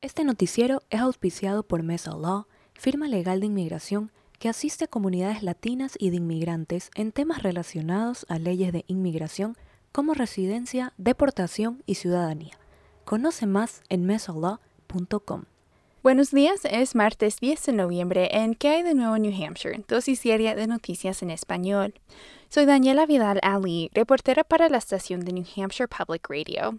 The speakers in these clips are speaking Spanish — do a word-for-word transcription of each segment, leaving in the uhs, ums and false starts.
Este noticiero es auspiciado por Mesa Law, firma legal de inmigración que asiste a comunidades latinas y de inmigrantes en temas relacionados a leyes de inmigración como residencia, deportación y ciudadanía. Conoce más en mesa law punto com. Buenos días, es martes diez de noviembre en ¿Qué hay de nuevo en New Hampshire? Dosis diaria de noticias en español. Soy Daniela Vidal Ali, reportera para la estación de New Hampshire Public Radio.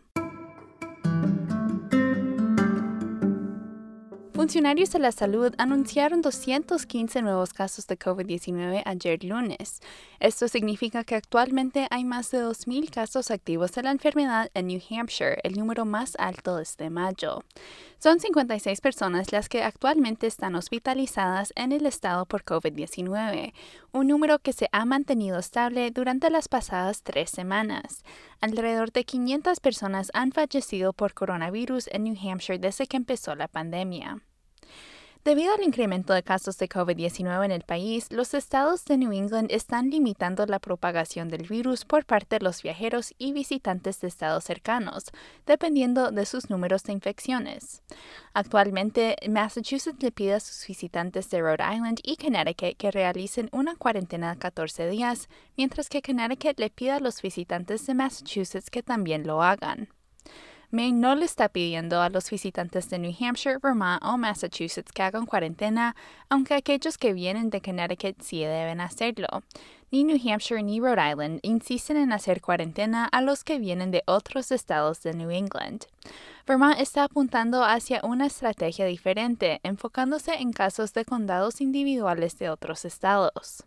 Funcionarios de la salud anunciaron doscientos quince nuevos casos de COVID diecinueve ayer lunes. Esto significa que actualmente hay más de dos mil casos activos de la enfermedad en New Hampshire, el número más alto desde mayo. Son cincuenta y seis personas las que actualmente están hospitalizadas en el estado por COVID diecinueve, un número que se ha mantenido estable durante las pasadas tres semanas. Alrededor de quinientas personas han fallecido por coronavirus en New Hampshire desde que empezó la pandemia. Debido al incremento de casos de COVID diecinueve en el país, los estados de New England están limitando la propagación del virus por parte de los viajeros y visitantes de estados cercanos, dependiendo de sus números de infecciones. Actualmente, Massachusetts le pide a sus visitantes de Rhode Island y Connecticut que realicen una cuarentena de catorce días, mientras que Connecticut le pide a los visitantes de Massachusetts que también lo hagan. Maine no le está pidiendo a los visitantes de New Hampshire, Vermont o Massachusetts que hagan cuarentena, aunque aquellos que vienen de Connecticut sí deben hacerlo. Ni New Hampshire ni Rhode Island insisten en hacer cuarentena a los que vienen de otros estados de New England. Vermont está apuntando hacia una estrategia diferente, enfocándose en casos de condados individuales de otros estados.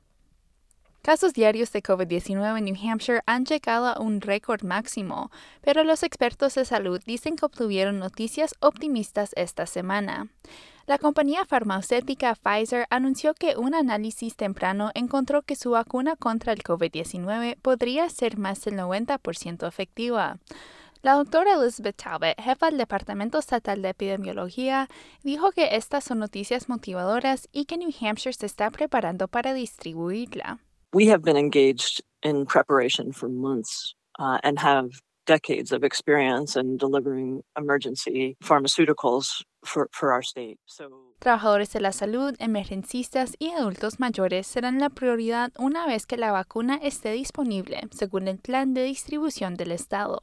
Casos diarios de COVID diecinueve en New Hampshire han llegado a un récord máximo, pero los expertos de salud dicen que obtuvieron noticias optimistas esta semana. La compañía farmacéutica Pfizer anunció que un análisis temprano encontró que su vacuna contra el COVID diecinueve podría ser más del noventa por ciento efectiva. La doctora Elizabeth Talbot, jefa del Departamento Estatal de Epidemiología, dijo que estas son noticias motivadoras y que New Hampshire se está preparando para distribuirla. We have been engaged in preparation for months uh, and have decades of experience in delivering emergency pharmaceuticals for, for our state. So, Trabajadores de la salud, emergencistas y adultos mayores serán la prioridad una vez que la vacuna esté disponible, según el plan de distribución del estado.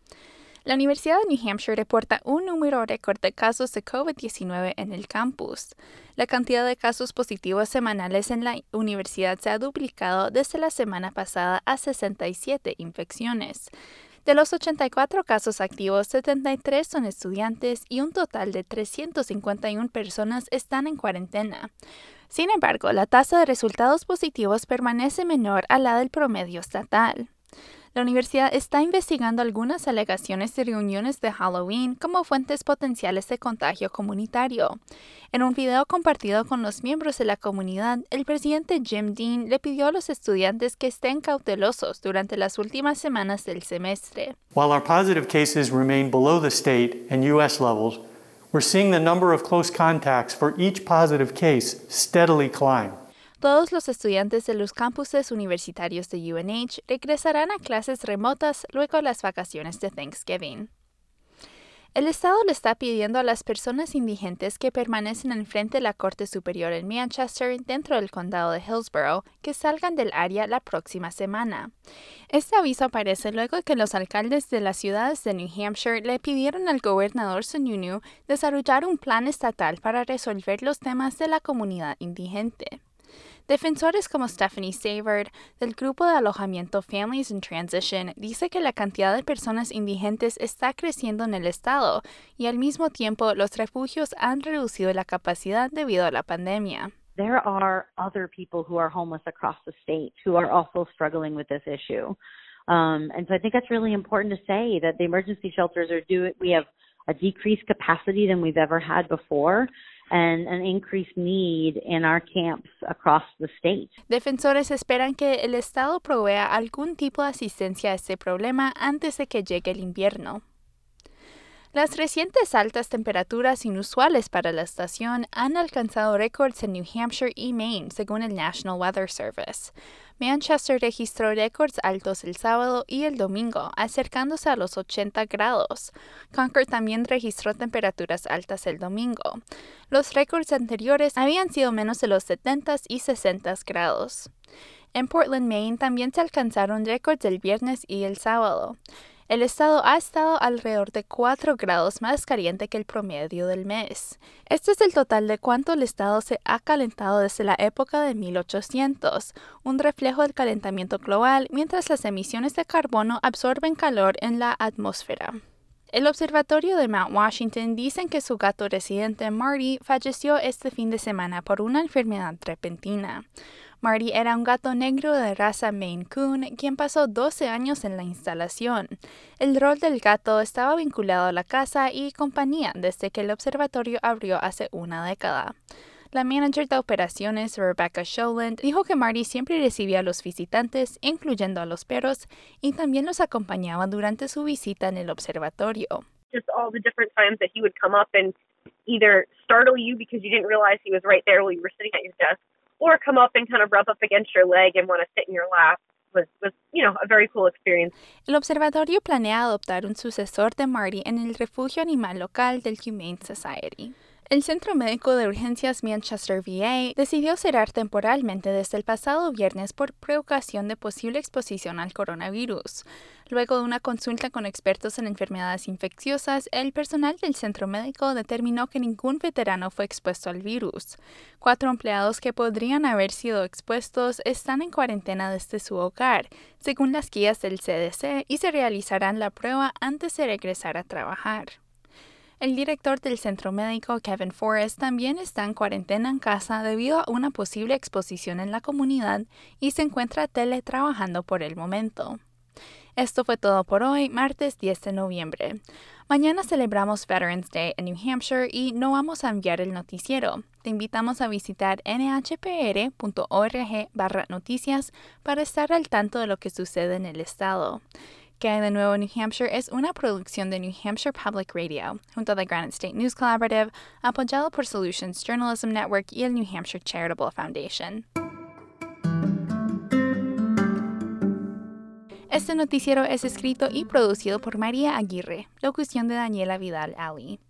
La Universidad de New Hampshire reporta un número récord de casos de COVID diecinueve en el campus. La cantidad de casos positivos semanales en la universidad se ha duplicado desde la semana pasada a sesenta y siete infecciones. De los ochenta y cuatro casos activos, setenta y tres son estudiantes y un total de trescientas cincuenta y una personas están en cuarentena. Sin embargo, la tasa de resultados positivos permanece menor a la del promedio estatal. La universidad está investigando algunas alegaciones de reuniones de Halloween como fuentes potenciales de contagio comunitario. En un video compartido con los miembros de la comunidad, el presidente Jim Dean le pidió a los estudiantes que estén cautelosos durante las últimas semanas del semestre. While our positive cases remain below the state and U S levels, we're seeing the number of close contacts for each positive case steadily climb. Todos los estudiantes de los campuses universitarios de U N H regresarán a clases remotas luego de las vacaciones de Thanksgiving. El Estado le está pidiendo a las personas indigentes que permanecen en frente de la Corte Superior en Manchester, dentro del condado de Hillsborough, que salgan del área la próxima semana. Este aviso aparece luego de que los alcaldes de las ciudades de New Hampshire le pidieron al gobernador Sununu desarrollar un plan estatal para resolver los temas de la comunidad indigente. Defensores como Stephanie Savard, del grupo de alojamiento Families in Transition, dice que la cantidad de personas indigentes está creciendo en el estado y al mismo tiempo los refugios han reducido la capacidad debido a la pandemia. There are other people who are homeless across the state who are also struggling with this issue. Um, and so I think that's really important to say that the emergency shelters are doing, we have a decreased capacity than we've ever had before, and an increased need in our camps across the state. Defensores esperan que el estado provea algún tipo de asistencia a este problema antes de que llegue el invierno. Las recientes altas temperaturas inusuales para la estación han alcanzado récords en New Hampshire y Maine, según el National Weather Service. Manchester registró récords altos el sábado y el domingo, acercándose a los ochenta grados. Concord también registró temperaturas altas el domingo. Los récords anteriores habían sido menos de los setenta y sesenta grados. En Portland, Maine, también se alcanzaron récords el viernes y el sábado. El estado ha estado alrededor de cuatro grados más caliente que el promedio del mes. Este es el total de cuánto el estado se ha calentado desde la época de mil ochocientos, un reflejo del calentamiento global mientras las emisiones de carbono absorben calor en la atmósfera. El observatorio de Mount Washington dice que su gato residente Marty falleció este fin de semana por una enfermedad repentina. Marty era un gato negro de raza Maine Coon, quien pasó doce años en la instalación. El rol del gato estaba vinculado a la casa y compañía desde que el observatorio abrió hace una década. La manager de operaciones, Rebecca Showland, dijo que Marty siempre recibía a los visitantes, incluyendo a los perros, y también los acompañaba durante su visita en el observatorio. Just all the different times that he would come up and either startle you because you didn't realize he was right there while you were sitting at your desk, or come up and kind of rub up against your leg and want to sit in your lap was, was, you know, a very cool experience. El observatorio planea adoptar un sucesor de Marty en el refugio animal local del Humane Society. El Centro Médico de Urgencias Manchester V A decidió cerrar temporalmente desde el pasado viernes por precaución de posible exposición al coronavirus. Luego de una consulta con expertos en enfermedades infecciosas, el personal del centro médico determinó que ningún veterano fue expuesto al virus. Cuatro empleados que podrían haber sido expuestos están en cuarentena desde su hogar, según las guías del C D C, y se realizarán la prueba antes de regresar a trabajar. El director del centro médico, Kevin Forrest, también está en cuarentena en casa debido a una posible exposición en la comunidad y se encuentra teletrabajando por el momento. Esto fue todo por hoy, martes diez de noviembre. Mañana celebramos Veterans Day en New Hampshire y no vamos a enviar el noticiero. Te invitamos a visitar n h p r punto org barra noticias para estar al tanto de lo que sucede en el estado. ¿Qué hay de nuevo en New Hampshire? Es una producción de New Hampshire Public Radio, junto a The Granite State News Collaborative, apoyado por Solutions Journalism Network y el New Hampshire Charitable Foundation. Este noticiero es escrito y producido por María Aguirre, locución de Daniela Vidal Ali.